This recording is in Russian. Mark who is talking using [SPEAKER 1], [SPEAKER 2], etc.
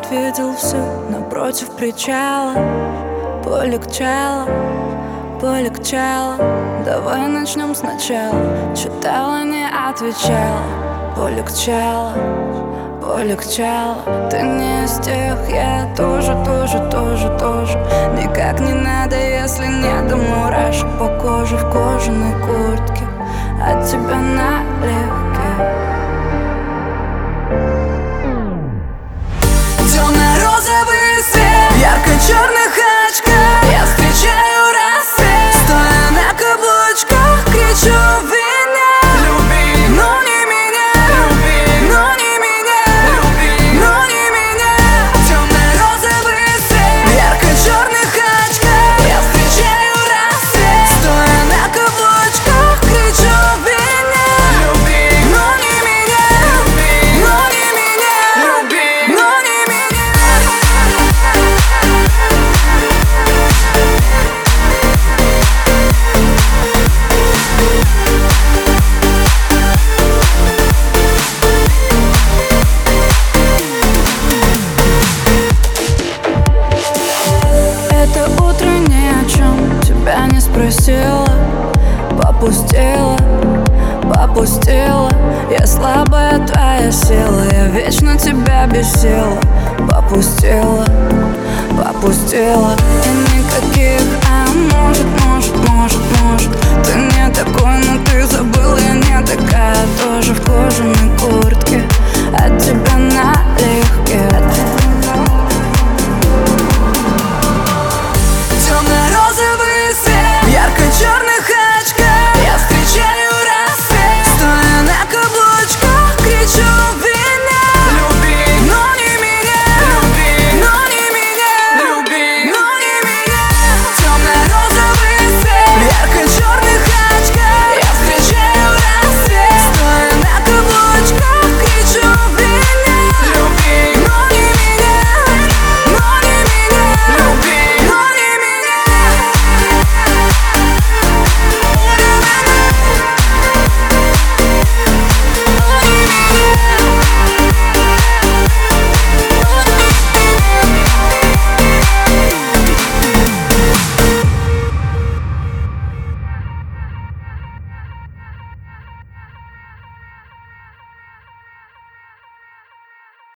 [SPEAKER 1] Город видел все напротив причала. Полегчало, полегчало. Давай начнем сначала. Читала, не отвечала. Полегчало, полегчало. Ты не из тех, я тоже. Никак не надо, если нет до мурашек по коже в кожаной куртке. От тебя налегке. Темно-розовый свет, ярко-черных очках. Я встречаю рассвет, стоя на каблучках, кричу: виня, люби, но не меня, люби, но не меня, люби, но не меня. Темно-розовый свет, ярко-черных очках. Я встречаю рассвет, стоя на каблучках, кричу: виня, люби, но не меня, люби, но не меня, люби, но не меня. Это утро ни о чем тебя не спросила. Попустила, попустила. Я слабая твоя сила, я вечно тебя бесила. Попустила, попустила. И никаких, а может. Ты не такой, но ты забыл, я не такая. Тоже в кожаной куртке. От тебя